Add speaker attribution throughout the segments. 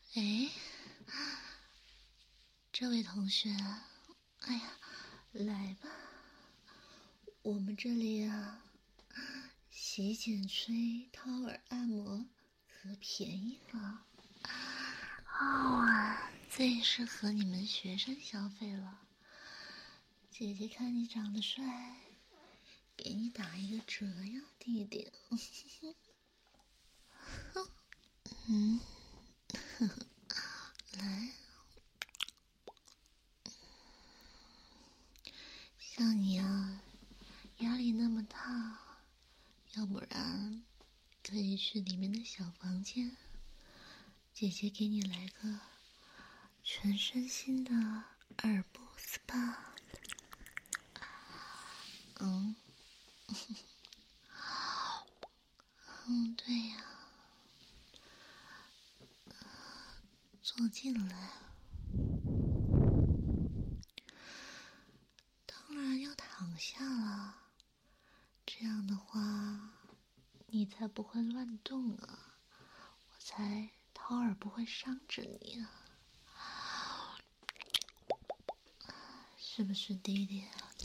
Speaker 1: 哎，这位同学，哎呀，来吧，我们这里啊，洗剪吹、掏耳按摩可便宜了，最适合你们学生消费了。姐姐看你长得帅，给你打一个折呀，弟弟。来，像你啊，压力那么大，要不然可以去里面的小房间，姐姐给你来个全身心的耳部 SPA。对呀，坐进来。当然要躺下了，这样的话，你才不会乱动啊，我才掏耳不会伤着你啊，是不是弟弟？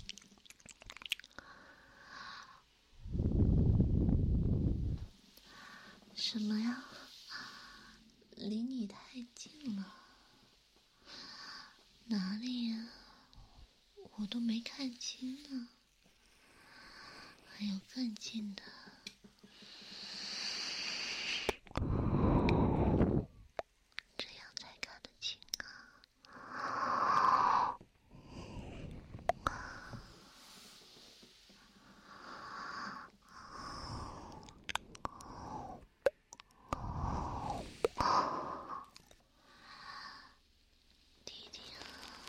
Speaker 1: 什么呀？离你太近了，哪里呀？我都没看清呢。还有更近的，这样才看得清啊。弟弟啊，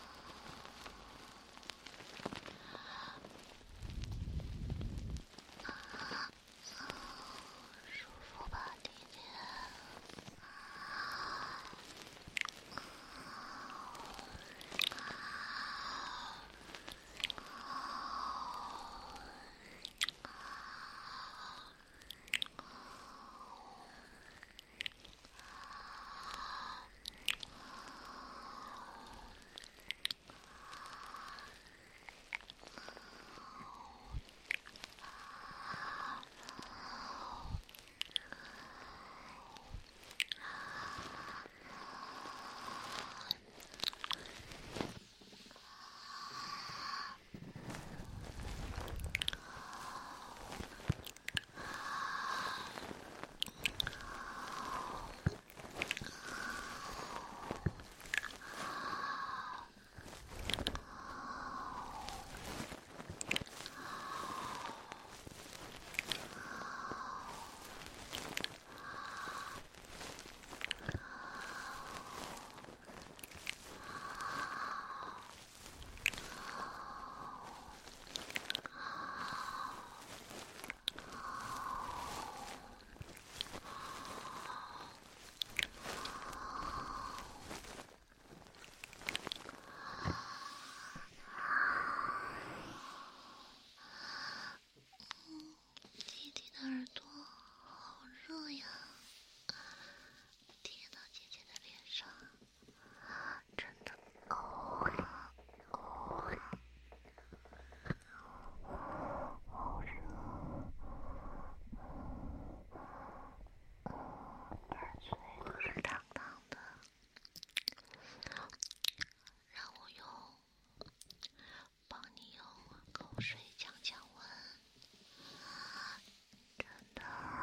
Speaker 1: 舒服吧，弟弟？弟弟的耳朵好热呀，贴到姐姐的脸上，真的好热。耳垂是烫烫的，让我帮你用口水降降温，真的。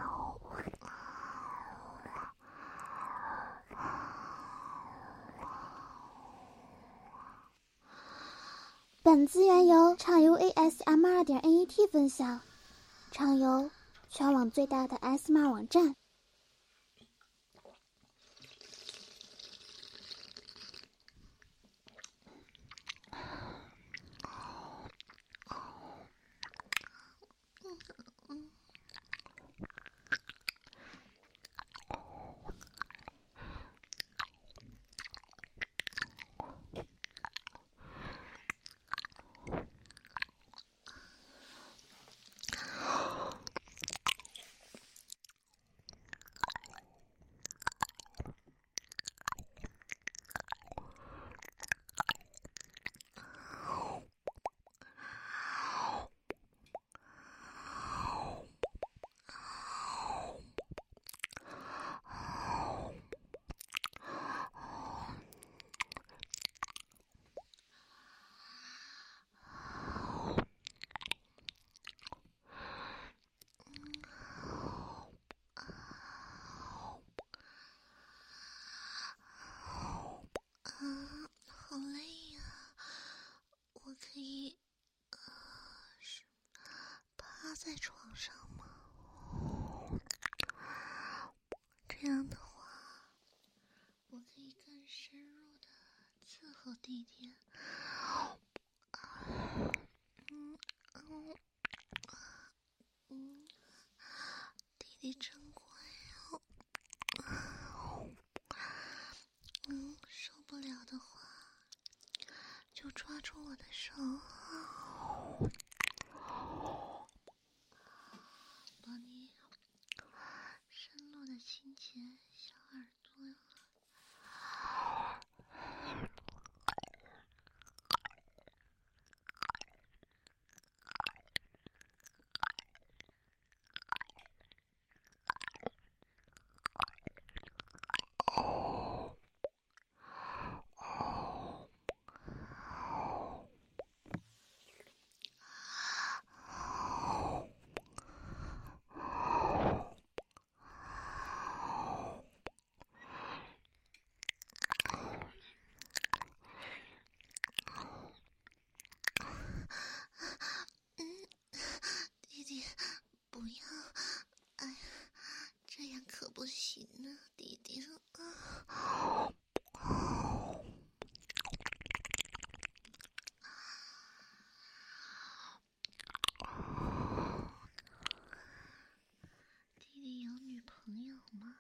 Speaker 2: 本资源由畅游 ASMR.NET 分享，畅游全网最大的 ASMR 网站。
Speaker 1: 这样的话，我可以更深入的伺候弟弟。弟弟真乖哦。受不了的话，就抓住我的手，帮你深入的亲亲小耳朵呀。弟弟，不要！哎呀，这样可不行啊，弟弟啊！弟弟有女朋友吗？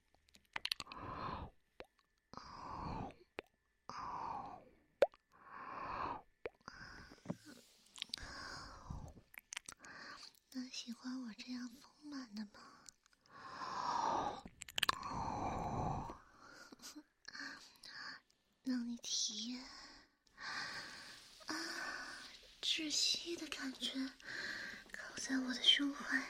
Speaker 1: 那喜欢我这样丰满的吗？让你体验窒息的感觉，靠在我的胸怀。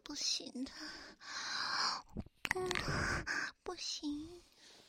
Speaker 1: 不行的，不行。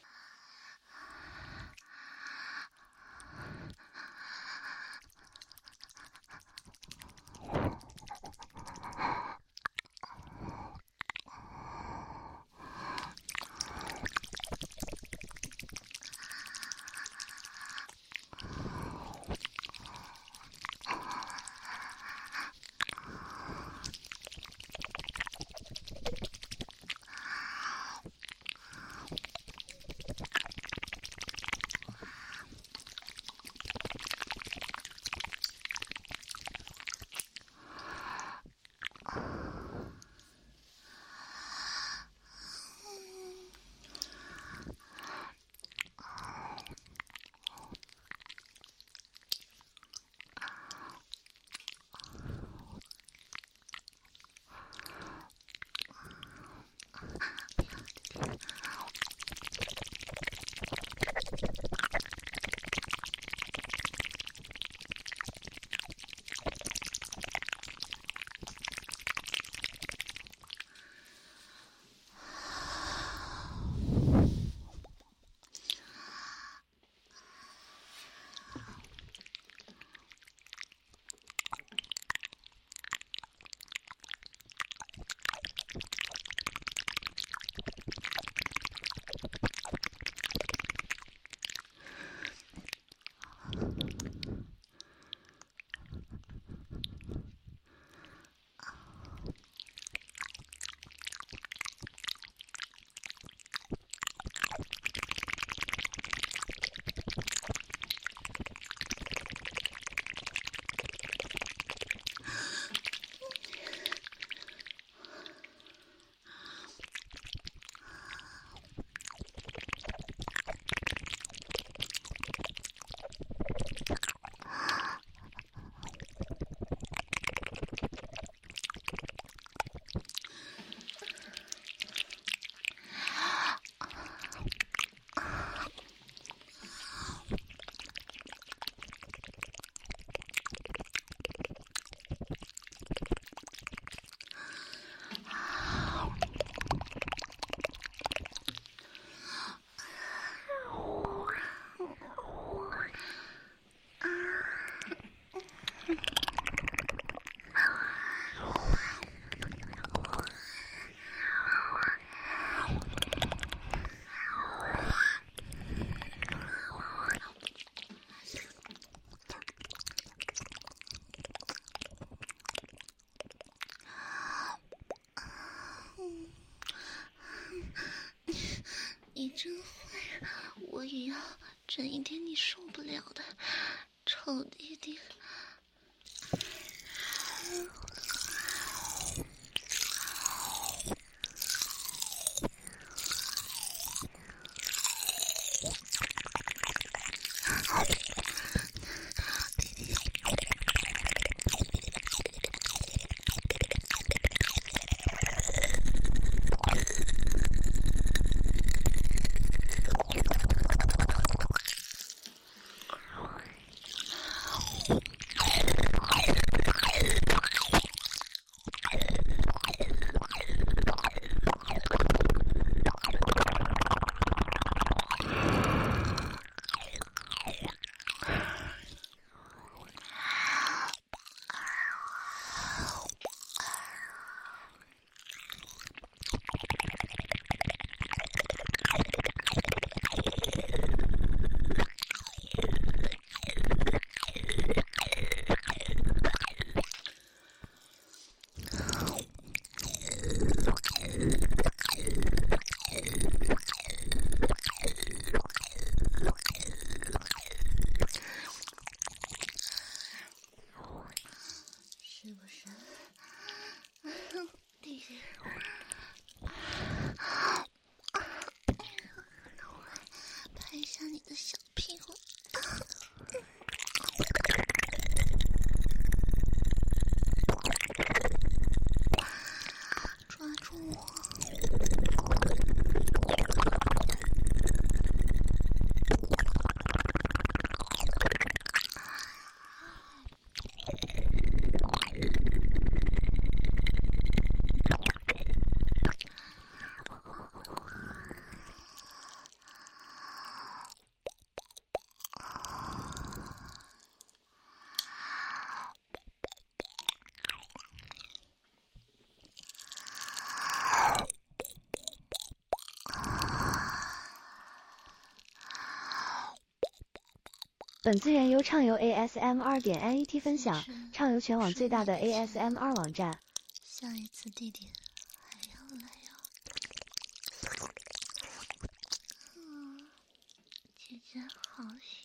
Speaker 1: 你真坏，我也要整一点你受不了的，臭弟弟。是不是？弟弟，拍一下你的小屁股。抓住我。
Speaker 3: 本资源由畅游 ASMR.net 分享，畅游全网最大的 ASMR 网站。
Speaker 1: 下一次地点还要来呀、姐姐好喜